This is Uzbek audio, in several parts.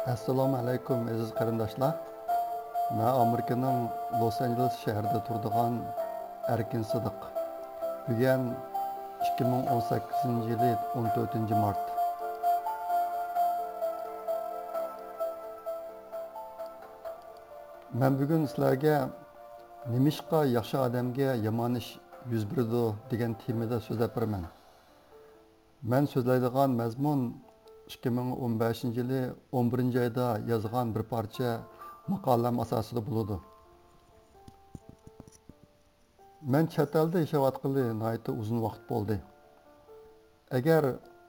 Assalomu alaykum aziz qarindoshlar. Men Amerikaning Los-Anjeles shahrida turadigan Erkin Sidiq. Bugun 2018-yili 14-mart. Men bugun sizlarga nimishqa yaxshi odamga yomon ish yuz berdi degan temada so'zlab beraman. Men so'zlaydigan mazmun 2015-yili 11-oyda yozgan bir parcha maqolam asosida bo'ladi. Men chet elda yashayotgani nihoyatda uzun vaqt bo'ldi. Agar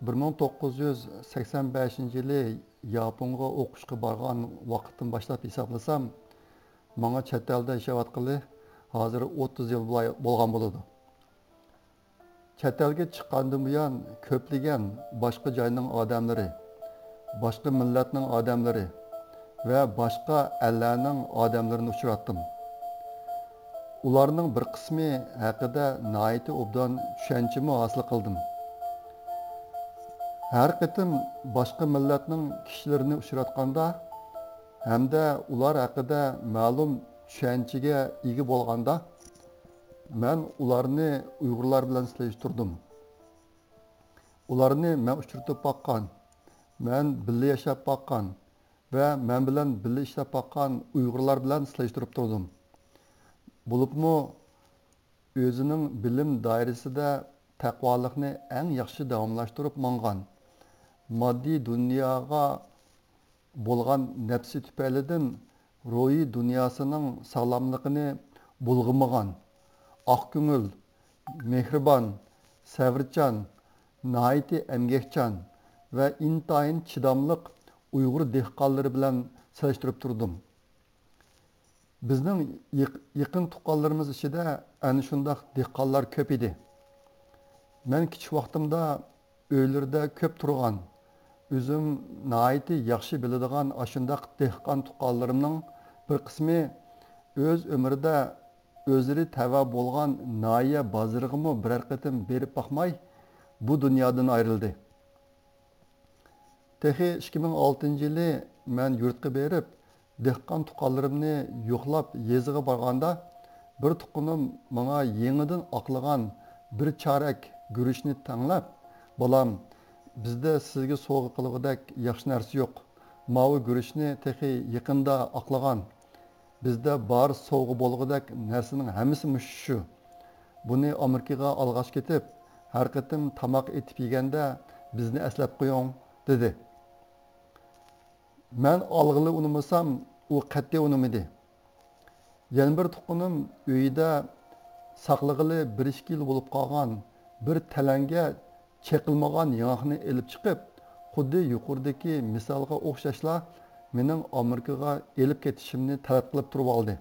1985-yili Yaponga o'qishga borgan vaqtdan boshlab hisoblasam, menga chet elda yashayotgani hozir 30 yil bo'lgan bo'ladi. Chet elga chiqqandan buyon ko'plagan boshqa joyning odamlari, boshqa millatning odamlari va boshqa ellarning odamlarini uchratdim. Ularning bir qismi haqida nihoyatda obdan tushunchami hosil qildim. Har qitim boshqa millatning kishilarini uchratganda hamda ular haqida ma'lum tushunchaga ega bo'lganda men ularni Uyg'urlar bilan solishtirdim. Ularni men uchratib boqqan, men birga yashab boqqan va men bilan birga ishlab boqqan Uyg'urlar bilan solishtirib turdim. Bo'libmi o'zining bilim doirasida taqvolikni eng yaxshi davomlashtirib mangan, moddiy dunyoga bo'lgan nafsi tufaylidan ruhiy dunyosining sog'lomligini bulg'amagan, oq ko'ngil, mehribon, sabrchan, nihoyatda emgakchan va intayin chidamliq Uyg'ur dehqonlari bilan solishtirib turdim. Bizning yaqin tuqqanlarimiz ichida ana shunday dehqonlar ko'p edi. Men kichik vaqtimda uylarda ko'p turgan, o'zim nihoyatda yaxshi biladigan ashundaq dehqon tuqqanlarimning bir qismi o'z umrida o'zlari tava bo'lgan Noya bozoriga biror qatim berib boqmay bu dunyodan ayrildi. Texi 2006-yili men yurtga berib dehqon tuqqanlarimni yo'qlab yeziga borganda bir tuqqanim menga yangidan oqlagan bir chorak guruchni tanlab, "Bolam, bizda sizga sovg'a qilgudek yaxshi narsa yo'q. Mavi guruchni texi yaqinda oqlagan. Bizda bor sovg'a bo'lgudek narsaning hammasi shu. Buni Amerikaga olg'ash ketib, har qatim tamoq etib yeganda bizni eslab qo'ying", dedi. Men olg'ili unumasam, u qat'iy unumidi. Yana bir tuqqanim uyida saqlag'ili 1-2 yil bo'lib qolgan bir talanga chekilmagan yong'oqni elib chiqib, xuddi yuqoridagi misolga o'xshashla mening Amerikaga elib ketishimni talab qilib turib oldi.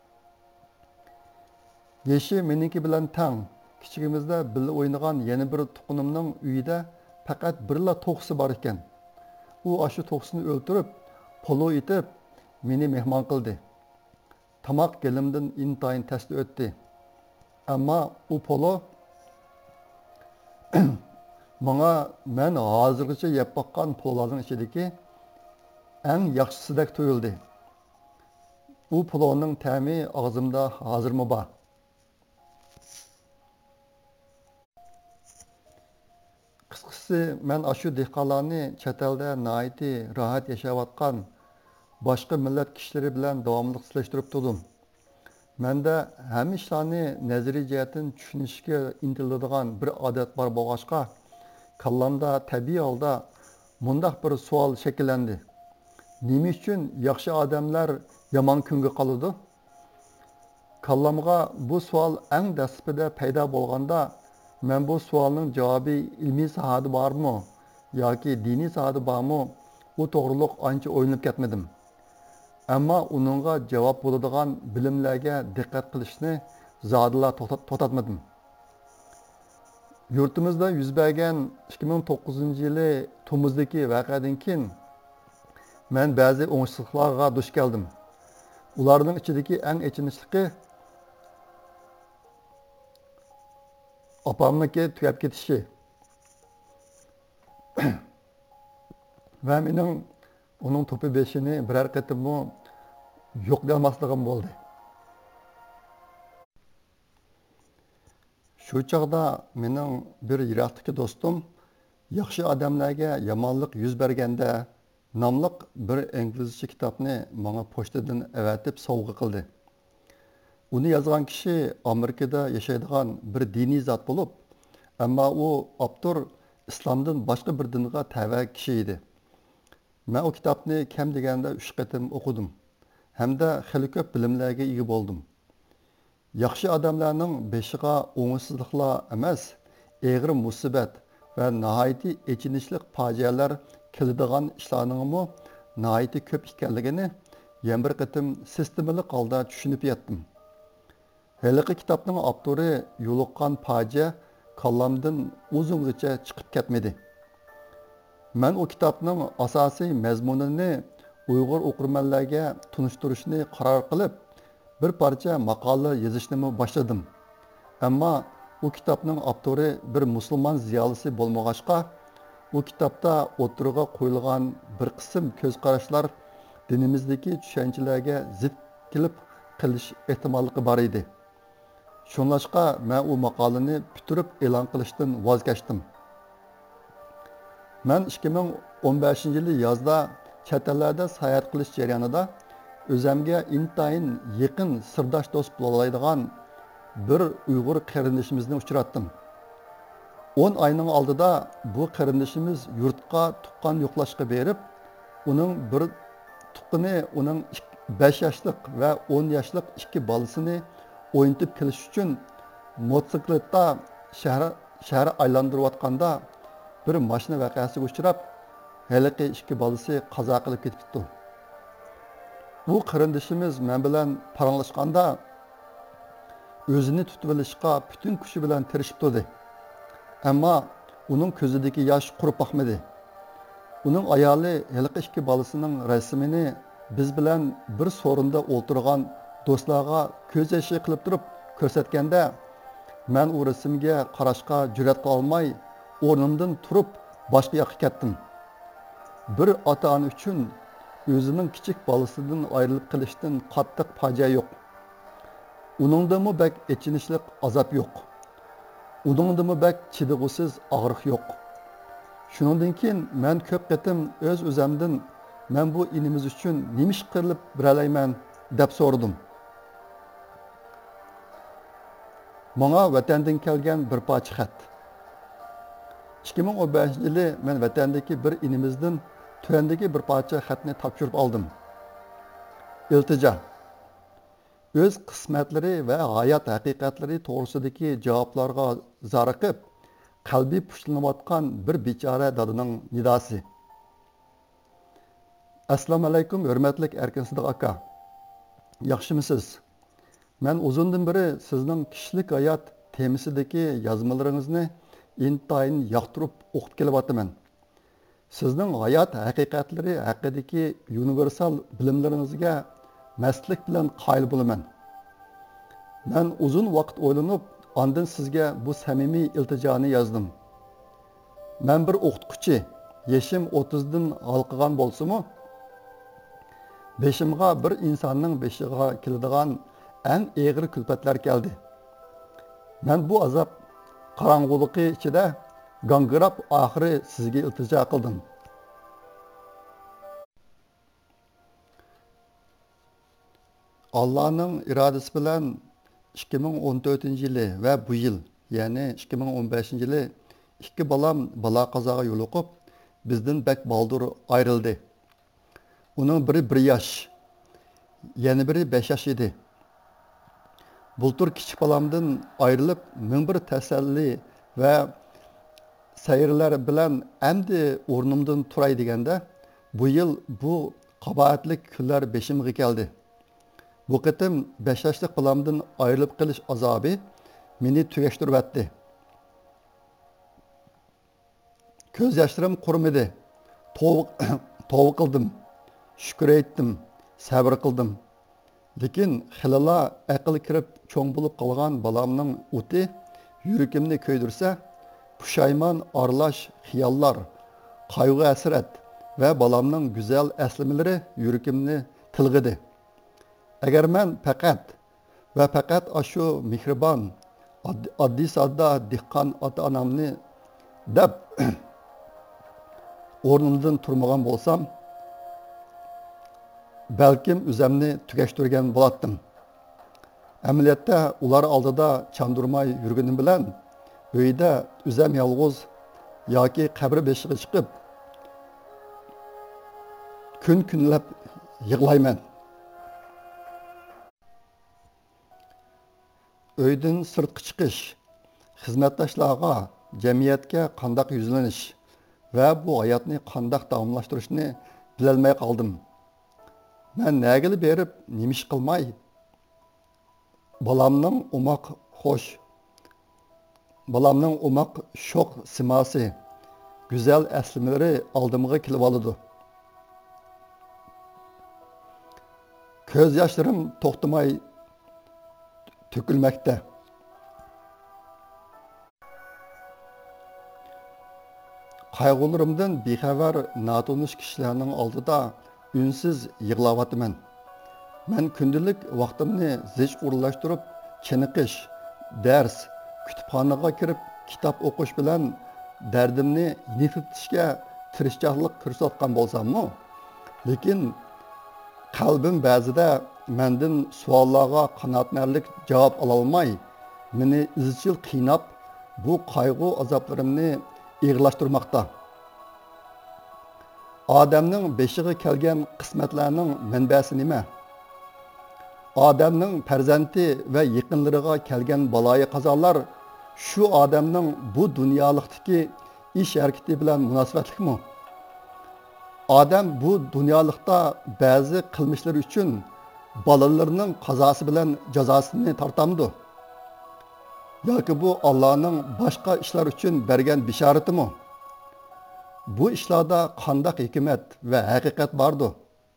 Yeshi meniki bilan tang, kichigimizda birga o'ynagan yana bir tuqqanimning uyida faqat birla to'qsi bor ekan. U ashu to'qsini o'ltirib, polo etib meni mehmon qildi. Tamoq gelimdan intayin tasdi o'tdi. Ammo u polo menga men hozirgacha yeb boqqan pololarning ichidagi eng yaxshisidek tuyuldi. U poloning ta'mi og'zimda hozirmi bor. Qisqasi, men ashu dehqonlarni chet elda nihoyatda rohat yashayotgan boshqa millat kishilari bilan davomli solishtirib turdim. Menda hamma ishlarni nazariy jihatdan tushunishga intiladigan bir odat bor bo'lg'achqa, kallamda tabiiy holda mundaq bir savol shakllandi. Nima uchun yaxshi odamlar yomon kunga qoladi? Kallamga bu savol eng dastlabida paydo bo'lganda, men bu savolning javobi ilmiy sohada bormi yoki diniy sohada bormi, u to'g'riliq ancha o'ylanib ketmadim. Ammo uningga javob bo'ladigan bilimlarga diqqat qilishni zodila to'xtatmadim. Yurtimizda yuz bergan 2009-yili Tumuzdagi voqeadan keyin men ba'zi o'ngsizliklarga duch keldim. Ularning ichidagi eng achinishlisi opamniki tugab ketishi va mening uning to'pi beshini biror qatimmi yo'qlamasligim bo'ldi. Shu chog'da mening bir yiroqdagi do'stim yaxshi odamlarga yomonlik yuz berganda nomliq bir inglizcha kitobni menga pochtadan avatib sovg'a qildi. Uni yozgan kishi Amerikada yashaydigan bir diniy zot bo'lib, ammo u avtor islomdan boshqa bir dinga tava kishi edi. Men o kitobni kam deganda 3 qatim o'qidim. Hamda xili ko'p bilimlarga ega bo'ldim. Yaxshi odamlarning beshiga o'ngsizliklar emas, egri musibat va nihoyatda echinishli fojialar keladigan ishlarningmi nihoyatda ko'p ekanligini yana bir qatim sistemali holda tushunib yetdim. Haliqi kitobning avtori yo'liqqan fojia kallamdan uzungacha chiqib ketmadi. Men o kitobning asosiy mazmunini Uyg'ur o'qirmanlarga tunishtirishni qaror qilib, bir parcha maqola yozishni boshladim. Ammo u kitobning avtori bir musulmon ziyolisi bo'lmag'achqa, u kitobda o'tirg'a qo'yilgan bir qism ko'z qarashlar dinimizdagi tushunchalarga zid kelib qilish ehtimolligi bor edi. Shunlashqa men u maqolani bitirib e'lon qilishdan voz kechdim. Men 2015-yili yozda chet ellarda sayohat qilish jarayonida o'zimga intayin yaqin sirdosh do'st bo'laydigan bir Uyg'ur qarindishimizni uchratdim. 10 oyning oldida bu qarindishimiz yurtqa tuqqan yo'qlashga berib, uning bir tuqqani uning 5 yoshlik va 10 yoshlik ikki bolasini o'yintib kelish uchun motosikletda shahar aylantirayotganda bir mashina voqeasiga uchrab, haliqi ikki bolasi qazo qilib ketibdi. Bu qarindishimiz men bilan paranglashganda o'zini tutib olishga butun kuchi bilan tirishib turdi. Ammo uning ko'zidagi yosh qurib boqmadi. Uning ayoli haliqi ikki bolasining rasmini biz bilan bir so'rinda o'tirgan do'stlarga ko'z yoshi qilib turib ko'rsatganda, men u rasmga qarashga jur'at qila olmay, o'rnimdan turib boshqa yoqqa ketdim. Bir ota-ona uchun o'zining kichik bolasidan ayrilib qilishdan qattiq fojia yo'q. Uningdami bak echinishlik azob yo'q. Uningdami bak chidag'usiz og'riq yo'q. Shuningdan keyin men ko'p qatim o'zimdan men bu inimiz uchun nima ish qilib beralayman deb so'radim. Menga vatandan kelgan bir parcha xat. 2015-yili men vatandagi bir inimizdan tuvandagi bir parcha xatni topshirib oldim. İltica. O'z qismatlari va hayot haqiqatlari to'g'risidagi javoblarga zariqib, qalbi pushlanayotgan bir bechora dadaning nidosi. Assalomu alaykum, hurmatli Erkin Sidiq aka. Yaxshimisiz? Men uzundan beri sizning kishilik hayot temisidagi yozmalaringizni intayin yoqtirib o'qib kelyapman. Sizning hayot haqiqatlari haqidagi universal bilimlaringizga mastlik bilan qoyil bo'laman. Men uzun vaqt o'ylanib, ondan sizga bu samimiy iltijoni yozdim. Men bir o'qituvchi, yoshim 30 dan halqigan bo'lsa-mu, beshimga bir insonning beshiga keladigan eng og'ir kulfatlar keldi. Men bu azob qorong'uligi ichida gangirab oxiri sizga iltijo qildim. Allah'ın iradesi bilan 2014-yili va bu yil, ya'ni 2015-yili ikki balam bala qazoga yo'liqib, bizdan bak baldur ayrildi. Uning biri 1 yosh, yana biri 5 yosh edi. Bultur kichik balamdan ayrilib, ming bir tasalli va sayrlar bilan endi o'rnimdan turay deganda, bu yil bu qabohatli kunlar beshimga keldi. Bu qitim 5 yoshlik balamdan ayrilib qilish azobi meni tugashtirib o'tdi. Ko'z yoshlarim qurmadi. Tavba qildim, shukr aytdim, sabr qildim. Lekin xilala aql kirib cho'ng bo'lib qolgan balamning o'ti yuragimni ko'ydirsa, pushaymon aralash xiyollar, qayg'u hasrat va bolamning go'zal aslimalari yuragimni tilg'idi. Agar men faqat shu mehribon, oddiy sodda dehqon ota-onamni deb o'rnimdan turmagan bo'lsam, balkim o'zimni tugashtirgan bo'lardim. Amaliyotda ular oldida chandurmay yurganim bilan uyda o'zim yolg'iz yoki qabr beshiga chiqib kunlab yig'layman. Uydan sirtqa chiqish, xizmatdoshlarga, jamiyatga qandoq yuzlanish va bu hayotni qandoq davomlashtirishni bilolmay qoldim. Men nagili berib, nima ish qilmay, bolamning umoq sho'q simosi, go'zal aslimalari oldimga kelib oladi. Ko'z yoshlarim to'xtamay to'kilmoqda. Qayg'ularimdan bexabar notanish kishilarning oldida unsiz yig'layapman. Men kundalik vaqtimni zich o'rlashtirib, chiniqish, dars, kutubxonaga kirib kitob o'qish bilan dardimni yengiltishga tirishchilik ko'rsatgan bo'lsam-mu, lekin qalbim ba'zida mendan savollarga qanoatlanarlik javob ola olmay, meni izchil qiynab, bu qayg'u azoblarimni ig'irlashtirmoqda. Odamning beshiga kelgan qismatlarning manbasi nima? Odamning farzandi va yaqinlariga kelgan baloyi qazolar shu odamning bu dunyolikdagi ish harakati bilan munosabatlikmi? Odam bu dunyolikda ba'zi qilmishlari uchun bolalarining qazosi bilan jazosini tortamdi. Yoki bu Allohning boshqa ishlar uchun bergan bishoratimi? Bu ishlarda qanday hikmat va haqiqat bordi?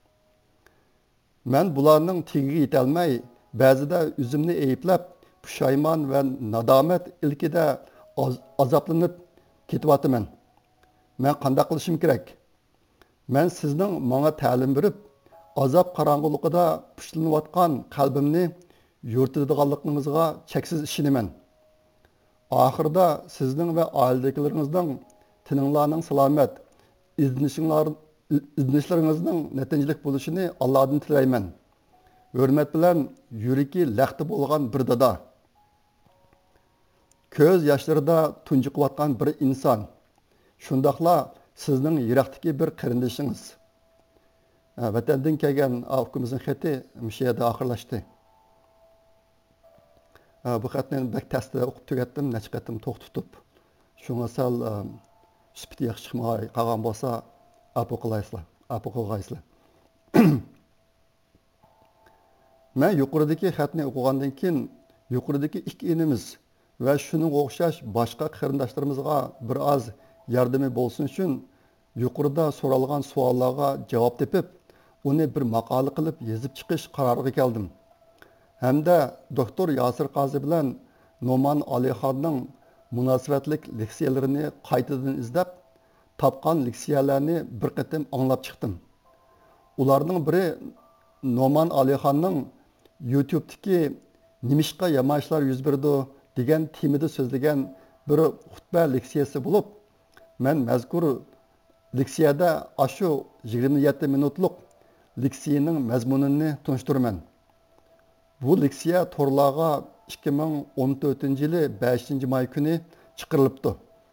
Men bularning tegiga yetolmay, ba'zida o'zimni ayblab, pushaymon va nadomat ilkida azoblanib ketyapman. Men qanday qilishim kerak? Men sizning menga ta'lim berib, azob qorong'uligida pushlanayotgan qalbimni yo'rtadiganligingizga cheksiz ishonaman. Oxirida sizning va oiladagilaringizning tininglarning salomat, iznishlaringizning natijalik bo'lishini Allohdan tilayman. Hurmat bilan yuragi laqti bo'lgan bir dada. Ko'z yoshlarida tunjiqayotgan bir inson. Shundaqla sizning yiroqdagi bir qarindoshingiz. Vatandan kelgan avkumizning xati shu yerda oxirlashdi. Bu xatni bak tasda o'qib tugatdim, necha qatim to'xtatib. Shunga sal sifati yaxshi chiqmay qolgan bo'lsa, apoqilgaysizlar. Men yuqoridagi xatni o'qigandan keyin yuqoridagi ikki inimiz va shuning o'xshash boshqa qarindoshlarimizga bir oz yordami bo'lsin uchun yuqorida so'ralgan savollarga javob topib, uni bir maqola qilib yozib chiqish qaroriga keldim. Hamda doktor Yasir Qozi bilan Noman Alixonning munosabatlik leksiyalarini qaytadan izlab, topgan leksiyalarni bir qatim anglab chiqdim. Ularning biri Noman Alixonning YouTube'dagi nimishqa yamaishlar yuz berdi degan temada so'zlagan bir xutba leksiyasi bo'lib, men mazkur leksiyada ashu 27 minutlik leksiyaning mazmunini tunishtiraman. Bu leksiya torlarga 2014-yili 5-may kuni chiqarilibdi.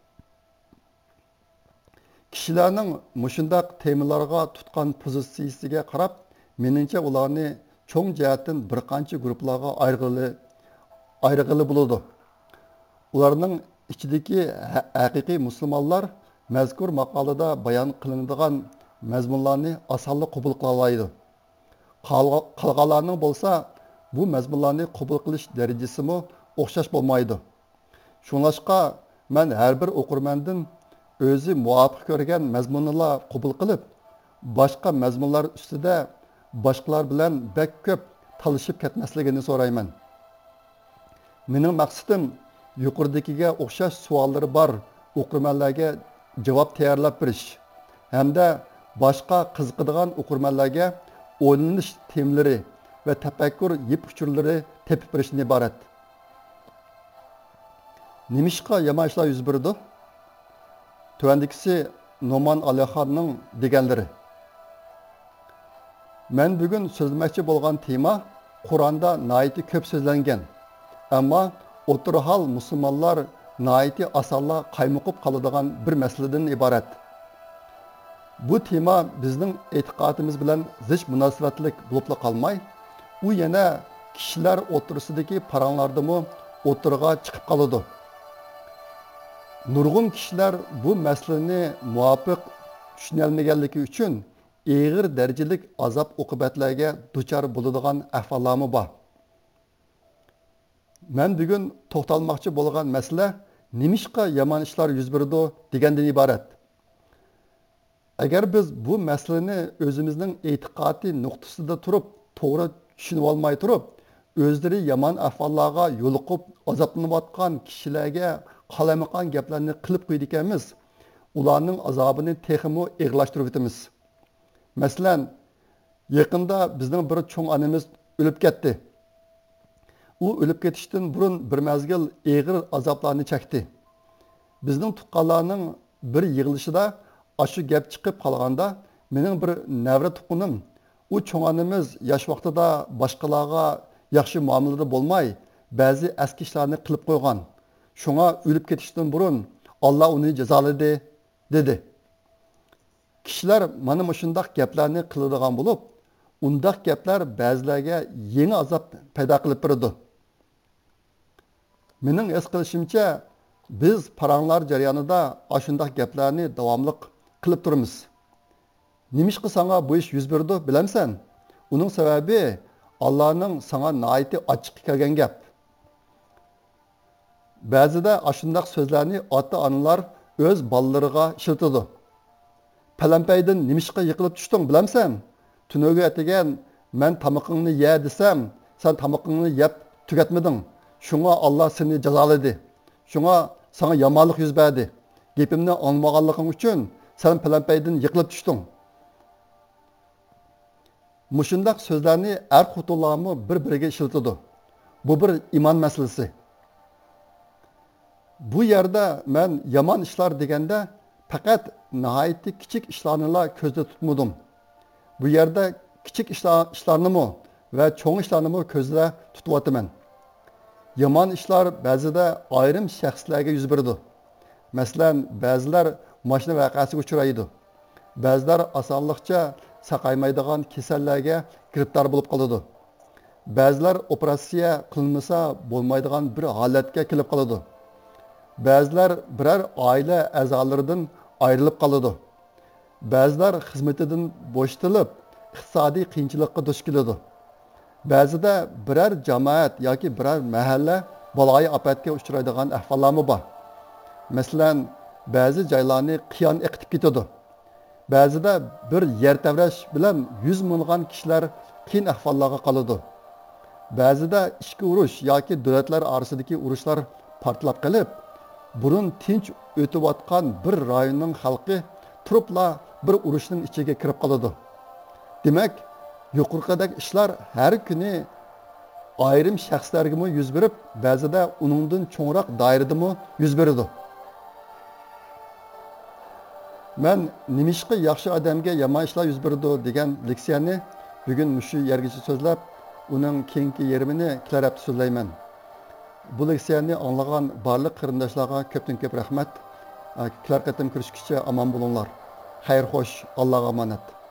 Kishilarning mushundaq temalarga tutgan pozitsiyasiga qarab, meningcha ularni cho'ng jihatdan bir qancha guruhlarga ayrig'ili bo'ladi. Ularning ichidagi haqiqiy musulmonlar mazkur maqolada bayon qilinadigan mazmunlarni osonlik qabul qila oladi. Qolganlarning bo'lsa, bu mazmunlarni qabul qilish darajasimi o'xshash bo'lmaydi. Shunlashqa men har bir o'qirmandan o'zi muvofiq ko'rgan mazmunlar qabul qilib, boshqa mazmunlar ustida boshqalar bilan bek ko'p talishib ketmasligini so'rayman. Mening maqsadim yuqoridagiga o'xshash savollari bor o'qirmanlarga javob tayyorlab berish hamda boshqa qiziqadigan o'qirmanlarga o'ylanish temalari va tafakkur yip uchurlari tepib berishdan iborat. Nimishqa yomon ishlar yuz berdi? Tuvandikisi Noman Alixonning deganlari. Men bugun so'zlamoqchi bo'lgan tema Qur'onda nihoyatda ko'p so'zlangan. Ammo o'tirhal musulmonlar nihoyatda osonla qaymoqib qoladigan bir masaladan iborat. Bu tema bizning e'tiqodimiz bilan zich munosabatlik bo'lib qolmay, u yana kishilar o'tirisidagi paranglardimi o'tirga chiqib qoladi. Nurg'un kishilar bu masalani muvofiq tushunolmaganligi uchun og'ir darajalik azob oqibatlarga duchor bo'ladigan ahvollarmi bor. Men bugun to'xtalmoqchi bo'lgan masala nimishqa yomon ishlar yuz berdi degandan iborat. Agar biz bu masalani o'zimizning e'tiqodiy nuqtasida turib, to'g'ri tushunib olmay turib, o'zlari yomon ahvollarga yo'liqib azoblanayotgan kishilarga qalamaqan gaplarni qilib qo'ydik ekanmiz, ularning azobini texmo ig'lashtirib o'tamiz. Masalan, yaqinda bizning bir cho'ng onamiz o'lib ketdi. U o'lib ketishdan burun bir mazgil og'ir azoblarni chekdi. Bizning tuqqanlarning bir yig'ilishida ashu gap chiqib qolganda, mening bir navra tuqqanim, u cho'ng onamiz yosh vaqtida boshqalarga yaxshi muomalada bo'lmay, ba'zi eski ishlarni qilib qo'ygan. Shunga o'lib ketishdan burun Alloh uni jazoladi dedi. Kishilar mana shunday gaplarni qiladigan bo'lib, undaq gaplar ba'zilarga yangi azob paydo qilib beradi. Mening his qilishimcha, biz paranglar jarayonida ashundaq gaplarni davomli qilib turamiz. Nimishqa sanga bu ish yuz berdi, bilamsan? Uning sababi Allohning sanga nihoyatda ochiq kelgan gap. Ba'zida ashundaq so'zlarni ota-onalar o'z bolalariga ishlatadi. Palampaydan nimishqa yiqilib tushding, bilamsan? Tunuga atigan men tamoqingni ye desam, sen tamoqingni yeb tugatmading. Shunga Alloh seni jazoladi. Shunga sana yomonlik yuz berdi. Gapimni anglamaganliging uchun sen palampaydan yiqilib tushding. Mushundaq so'zlarni xotolami bir-biriga ishlatadi. Bu bir iymon masalasi. Bu yerda men yomon ishlar deganda faqat nihoyatda kichik ishlarni ko'zda tutmadim. Bu yerda kichik ishlarnimi va cho'ng ishlarnimi ko'zda tutyapman. Yomon ishlar ba'zida ayrim shaxslarga yuz beradi. Masalan, ba'zilar mashina voqeasiga uchraydi. Ba'zilar osonlikcha saqaymaydigan kasallarga giribdor bo'lib qoladi. Ba'zilar operatsiya qilinmasa bo'lmaydigan bir holatga kelib qoladi. Ba'zilar biror oila a'zolaridan ayrilib qoladi. Ba'zilar xizmatidan bo'shatilib, iqtisodiy qiyinchilikqa duch keladi. Ba'zida biror jamoat yoki biror mahalla baloyi ofatga uchraydigan ahvollarmi bor. Masalan, ba'zi joylarni qiyon eqitib ketadi. Ba'zida bir yer tavrash bilan 100 ming'an kishilar qiyin ahvollarga qoladi. Ba'zida ichki urush yoki davlatlar orasidagi urushlar portlab qolib, burun tinch o'tayotgan bir rayonning xalqi turibla bir urushning ichiga kirib qoladi. Demak, yuqoridagi ishlar har kuni ayrim shaxslarga yuz berib, ba'zida uningdan cho'ngroq doiradami yuz beradi. Men nimishqa yaxshi odamga yomon ishlar yuz beradi degan leksiyani bugun shu yergacha so'zlab, uning keyingi yerimini kelar hafta so'zlayman. Bu leksiyani anglagan barliq qarindoshlarga ko'pdan ko'p rahmat. Kelar qatim ko'rishguncha omon bo'linglar. Xayr xo'sh, Allohga omonat.